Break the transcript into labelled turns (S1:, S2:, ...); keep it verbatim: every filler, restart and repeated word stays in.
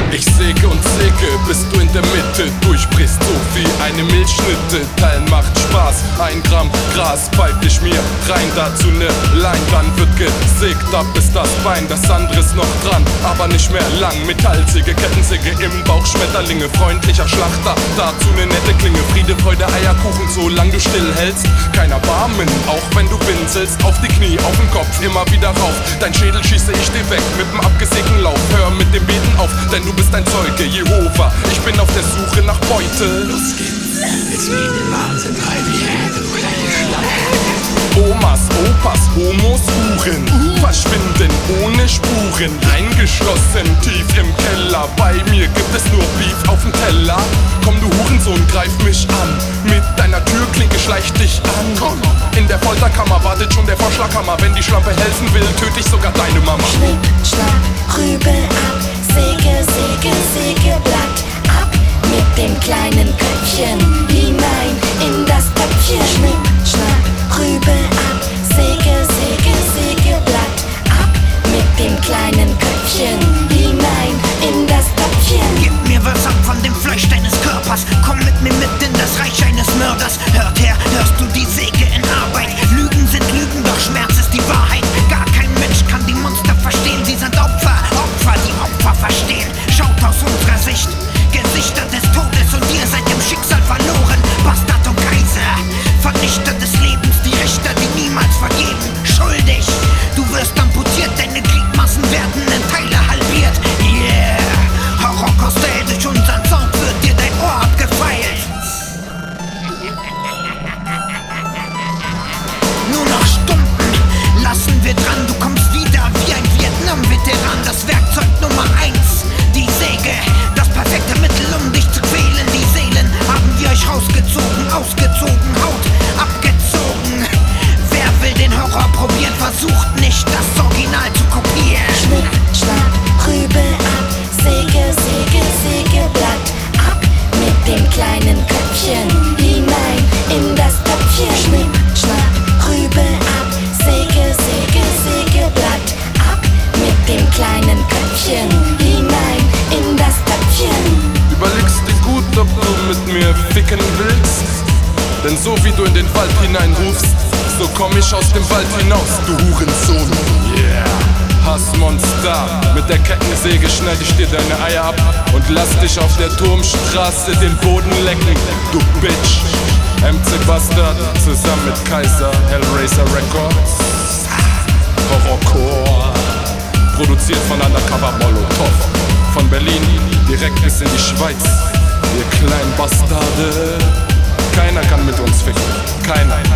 S1: Ich säge und säge, bis du in der Mitte durchbrichst, so wie eine Milchschnitte. Teilen macht Spaß, ein Gramm Gras pfeift ich mir rein, dazu ne Leinwand wird gesägt, ab ist das Bein, das andere ist noch dran, aber nicht mehr lang. Metallsäge, Kettensäge im Bauch, Schmetterlinge, freundlicher Schlachter, dazu ne nette Klinge. Friede, Freude, Eierkuchen, solange du still hältst, keiner Barmen, auch wenn du winselst. Auf die Knie, auf den Kopf, immer wieder rauf, dein Schädel schieße ich dir weg mit dem abgesägten Lauf. Hör mit dem Beten auf, denn du bist ein Zeuge Jehova, ich bin auf der Suche nach Beute.
S2: Los geht's, jetzt wie den Wahnsinn treib ich her, du kleine Schlange.
S1: Omas, Opas, Homos, Uhren verschwinden ohne Spuren, eingeschlossen tief im Keller. Bei mir gibt es nur Beef auf dem Teller. Komm du Hurensohn, greif mich an, mit deiner Türklinke schleich dich an. In der Folterkammer wartet schon der Vorschlaghammer, wenn die Schlampe helfen will, töte ich sogar deine Mama.
S3: Schnipp, schnapp, Rübel ab, säge, säge, säge, Blatt ab, mit dem kleinen Köpfchen hinein in das Töpfchen. Schnipp, schnapp, Rübel ab, säge, säge, säge, Blatt ab, mit dem kleinen Köpfchen hinein in das Töpfchen.
S4: Gib mir was ab von dem Fleisch deines Körpers, komm mit mir mit in das Reich eines Mörders. Hört her, hörst du die Säge in Arbeit? Lügen sind Lügen, doch Schmerz ist die Wahrheit. Gar kein Mensch kann die Monster verstehen, sie sind Opfer, Opfer, die Opfer verstehen. Schaut aus unserer Sicht, Gesichter des Todes und ihr seid im Schicksal verloren. Bastard und Kaiser, Vernichter des Lebens, die Richter, die niemals vergeben. Schuldig, du wirst amputiert, deine Gliedmaßen werden in Teile halbiert. Yeah, Horrorkostell, durch unseren Sound wird dir dein Ohr abgefeilt. Nur noch Stunden lassen wir dran, du kommst wieder wie ein Vietnam-Veteran. Das Werkzeug Nummer eins, die Säge, das perfekte Mittel, um dich zu quälen. Die Seelen haben wir euch rausgezogen, ausgezogen, Haut abgezogen. Wer will den Horror probieren, versucht nicht das Original zu kopieren.
S3: Schnipp, schnapp, Rübel ab, säge, säge, säge, Blatt ab, mit dem kleinen Köpfchen hinein in das Töpfchen. Schnipp, schnapp, Rübel ab, säge, säge, säge, Blatt ab, mit dem kleinen Köpfchen hinein in das Töpfchen.
S1: Überlegst dir gut, ob du mit mir ficken willst, denn so wie du in den Wald hineinrufst, so komm ich aus dem Wald hinaus, du Hurensohn. Yeah, Hassmonster, mit der Kettensäge schneid ich dir deine Eier ab und lass dich auf der Turmstraße den Boden lecken, du Bitch. M C Bastard zusammen mit Kaiser, Hellraiser Records, Horrorcore, produziert von Undercover Molotov, von Berlin direkt bis in die Schweiz. Ihr kleinen Bastarde, keiner kann mit uns ficken, keiner.